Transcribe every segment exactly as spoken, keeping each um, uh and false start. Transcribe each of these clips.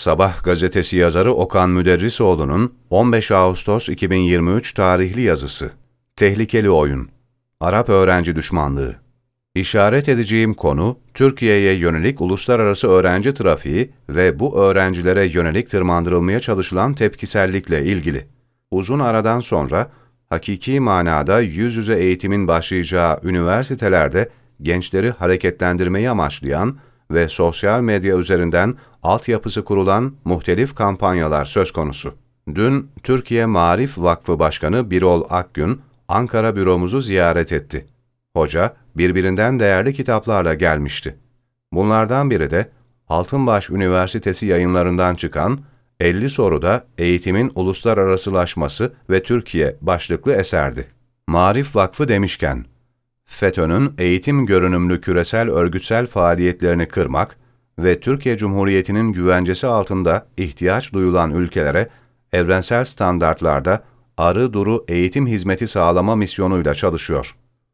Sabah gazetesi yazarı Okan Müderrisoğlu'nun on beş Ağustos iki bin yirmi üç tarihli yazısı. Tehlikeli oyun. Arap öğrenci düşmanlığı. İşaret edeceğim konu, Türkiye'ye yönelik uluslararası öğrenci trafiği ve bu öğrencilere yönelik tırmandırılmaya çalışılan tepkisellikle ilgili. Uzun aradan sonra, hakiki manada yüz yüze eğitimin başlayacağı üniversitelerde gençleri hareketlendirmeyi amaçlayan ve sosyal medya üzerinden altyapısı kurulan muhtelif kampanyalar söz konusu. Dün Türkiye Maarif Vakfı Başkanı Birol Akgün, Ankara büromuzu ziyaret etti. Hoca, birbirinden değerli kitaplarla gelmişti. Bunlardan biri de Altınbaş Üniversitesi yayınlarından çıkan elli soruda Eğitimin Uluslararasılaşması ve Türkiye başlıklı eserdi. Maarif Vakfı demişken, FETÖ'nün eğitim görünümlü küresel örgütsel faaliyetlerini kırmak ve Türkiye Cumhuriyeti'nin güvencesi altında ihtiyaç duyulan ülkelere evrensel standartlarda arı duru eğitim hizmeti sağlama misyonuyla çalışıyor.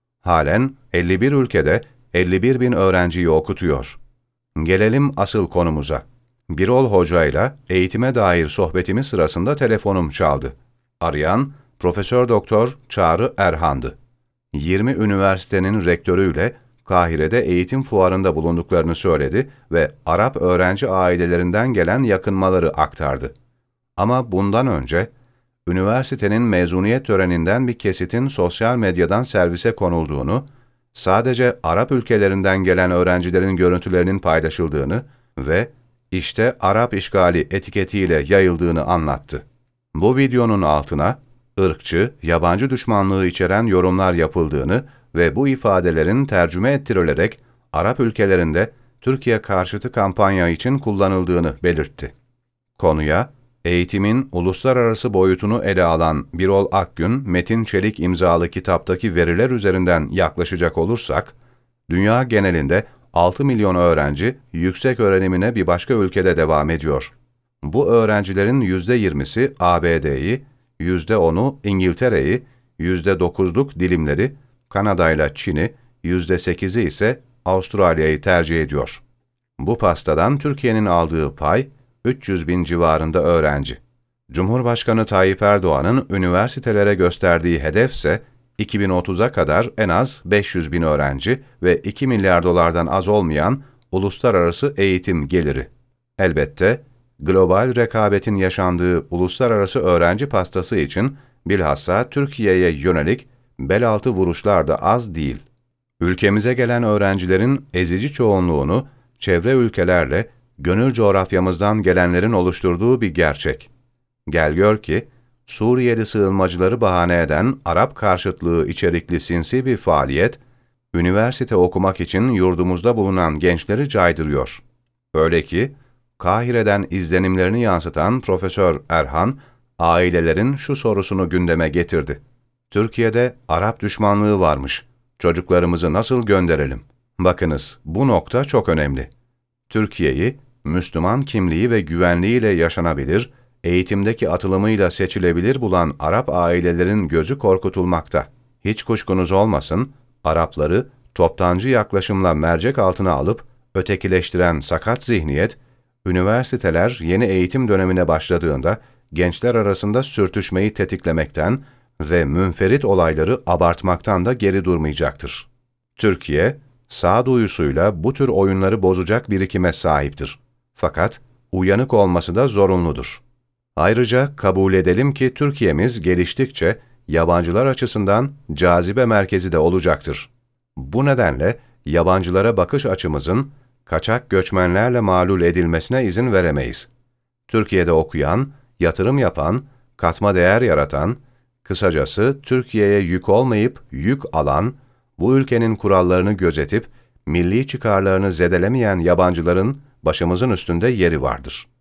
Halen elli bir ülkede elli bir bin öğrenciyi okutuyor. Gelelim asıl konumuza. Birol Hoca ile eğitime dair sohbetimiz sırasında telefonum çaldı. Arayan Profesör Doktor Çağrı Erhan'dı. yirmi üniversitenin rektörüyle Kahire'de eğitim fuarında bulunduklarını söyledi ve Arap öğrenci ailelerinden gelen yakınmaları aktardı. Ama bundan önce, üniversitenin mezuniyet töreninden bir kesitin sosyal medyadan servise konulduğunu, sadece Arap ülkelerinden gelen öğrencilerin görüntülerinin paylaşıldığını ve işte Arap işgali etiketiyle yayıldığını anlattı. Bu videonun altına, ırkçı, yabancı düşmanlığı içeren yorumlar yapıldığını ve bu ifadelerin tercüme ettirilerek Arap ülkelerinde Türkiye karşıtı kampanya için kullanıldığını belirtti. Konuya, eğitimin uluslararası boyutunu ele alan Birol Akgün, Metin Çelik imzalı kitaptaki veriler üzerinden yaklaşacak olursak, dünya genelinde altı milyon öğrenci yüksek öğrenimine bir başka ülkede devam ediyor. Bu öğrencilerin yüzde yirmisi A B D'yi, yüzde onu İngiltere'yi, yüzde dokuzluk dilimleri Kanada ile Çin'i, yüzde sekizi ise Avustralya'yı tercih ediyor. Bu pastadan Türkiye'nin aldığı pay üç yüz bin civarında öğrenci. Cumhurbaşkanı Tayyip Erdoğan'ın üniversitelere gösterdiği hedef ise iki bin otuza kadar en az beş yüz bin öğrenci ve iki milyar dolardan az olmayan uluslararası eğitim geliri. Elbette, global rekabetin yaşandığı uluslararası öğrenci pastası için bilhassa Türkiye'ye yönelik bel altı vuruşlar da az değil. Ülkemize gelen öğrencilerin ezici çoğunluğunu çevre ülkelerle, gönül coğrafyamızdan gelenlerin oluşturduğu bir gerçek. Gel gör ki, Suriyeli sığınmacıları bahane eden Arap karşıtlığı içerikli sinsi bir faaliyet, üniversite okumak için yurdumuzda bulunan gençleri caydırıyor. Öyle ki, Kahire'den izlenimlerini yansıtan Profesör Erhan, ailelerin şu sorusunu gündeme getirdi. Türkiye'de Arap düşmanlığı varmış. Çocuklarımızı nasıl gönderelim? Bakınız, bu nokta çok önemli. Türkiye'yi, Müslüman kimliği ve güvenliğiyle yaşanabilir, eğitimdeki atılımıyla seçilebilir bulan Arap ailelerin gözü korkutulmakta. Hiç kuşkunuz olmasın, Arapları toptancı yaklaşımla mercek altına alıp ötekileştiren sakat zihniyet, üniversiteler yeni eğitim dönemine başladığında gençler arasında sürtüşmeyi tetiklemekten ve münferit olayları abartmaktan da geri durmayacaktır. Türkiye, sağduyusuyla bu tür oyunları bozacak birikime sahiptir. Fakat uyanık olması da zorunludur. Ayrıca kabul edelim ki Türkiye'miz geliştikçe yabancılar açısından cazibe merkezi de olacaktır. Bu nedenle yabancılara bakış açımızın kaçak göçmenlerle mağlul edilmesine izin veremeyiz. Türkiye'de okuyan, yatırım yapan, katma değer yaratan, kısacası Türkiye'ye yük olmayıp yük alan, bu ülkenin kurallarını gözetip milli çıkarlarını zedelemeyen yabancıların başımızın üstünde yeri vardır.